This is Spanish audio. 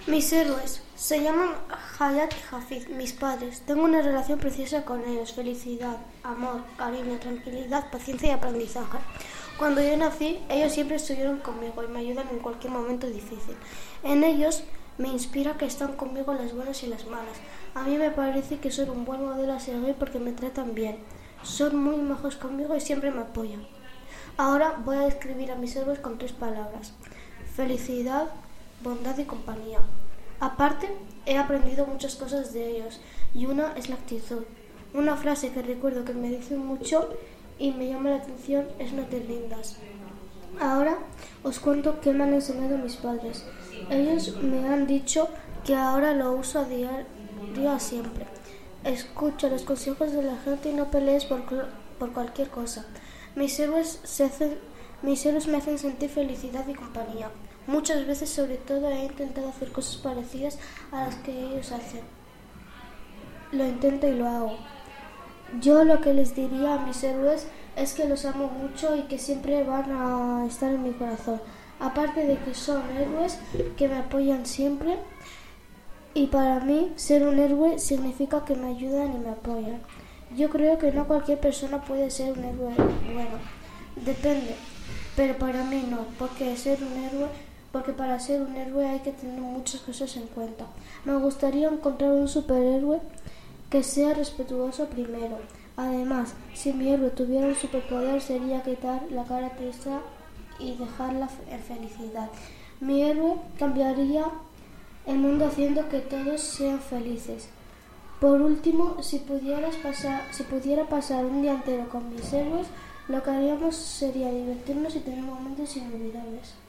Mis héroes se llaman Hayat y Hafid, mis padres. Tengo una relación preciosa con ellos, felicidad, amor, cariño, tranquilidad, paciencia y aprendizaje. Cuando yo nací, ellos siempre estuvieron conmigo y me ayudan en cualquier momento difícil. En ellos me inspira que están conmigo las buenas y las malas. A mí me parece que son un buen modelo a seguir porque me tratan bien. Son muy majos conmigo y siempre me apoyan. Ahora voy a describir a mis héroes con 3 palabras: felicidad, bondad y compañía. Aparte, he aprendido muchas cosas de ellos y una es la actitud. Una frase que recuerdo que me dicen mucho y me llama la atención es no te rindas. Ahora os cuento qué me han enseñado mis padres. Ellos me han dicho que ahora lo uso a diario siempre. Escucha los consejos de la gente y no pelees por cualquier cosa. Mis héroes me hacen sentir felicidad y compañía. Muchas veces, sobre todo, he intentado hacer cosas parecidas a las que ellos hacen. Lo intento y lo hago. Yo lo que les diría a mis héroes es que los amo mucho y que siempre van a estar en mi corazón. Aparte de que son héroes que me apoyan siempre, y para mí ser un héroe significa que me ayudan y me apoyan. Yo creo que no cualquier persona puede ser un héroe bueno. Depende, pero para mí no, porque para ser un héroe hay que tener muchas cosas en cuenta. Me gustaría encontrar un superhéroe que sea respetuoso primero. Además, si mi héroe tuviera un superpoder sería quitar la cara triste y dejarla en felicidad. Mi héroe cambiaría el mundo haciendo que todos sean felices. Por último, si pudiera pasar un día entero con mis héroes, lo que haríamos sería divertirnos y tener momentos inolvidables.